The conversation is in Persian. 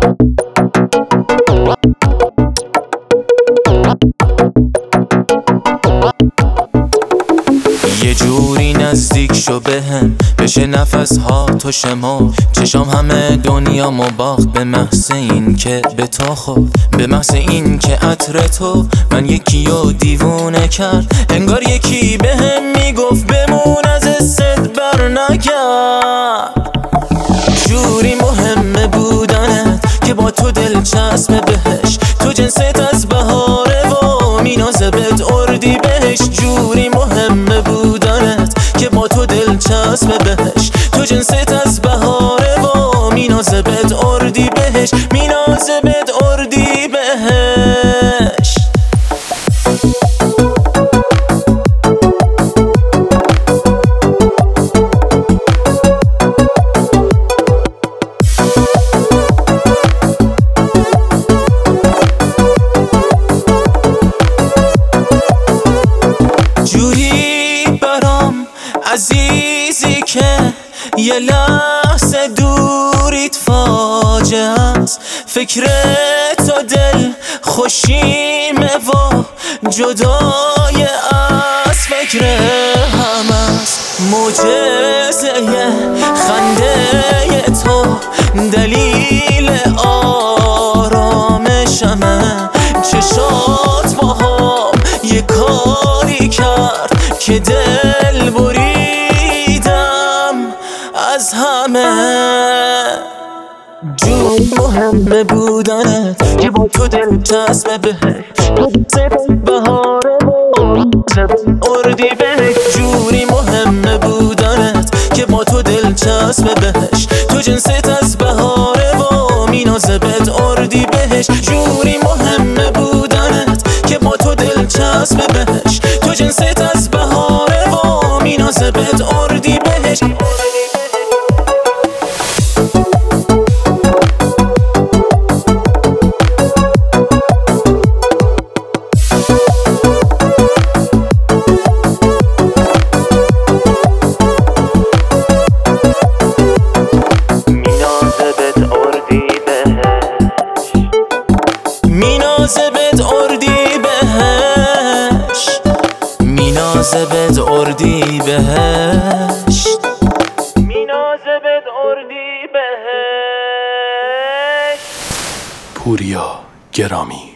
یه جوری نزدیک شو بهم، بشه نفس ها تو شما چشام همه دنیامو باخت به محض این که به تو خورد، به محض این که عطر تو من یکیو دیوونه کرد. انگار یکی بهم میگفت بمون از حست بر نگرد. جوری مهمه بودنت که با تو دلچسبه بهش، تو جنست از بهاره و مینازه بهت اردی بهش. جوری مهمه بودنت که با تو دلچسبه بهش، تو جنست از بهاره و مینازه بهت اردی بهش، مینازه بهت اردی بهش. جوری برام عزیزی که یه لحظه دوریت فاجعه است، فکر تو دل خوشیمه و جدای از فکر هم است. معجزه خنده تو دلیل آرامشمه، چشات با هم یه کاری کرد که دل بریدم از همه. جون مهمه بودنت که با تو دلچسبه بهش، بهاره اردی بهش. جوری مهمه بودنت که با تو دلچسبه بهش، تو جنست از بهاره و مینازه بهت اردی بهش. جوری مهمه بودنت که با تو دلچسبه بهش، تو جنست از بهاره و مینازه بهت اردی بهش. مینازه بهت اردی بهش، مینازه بهت اردی بهش، مینازه بهت اردی بهش. پوریا گرامی.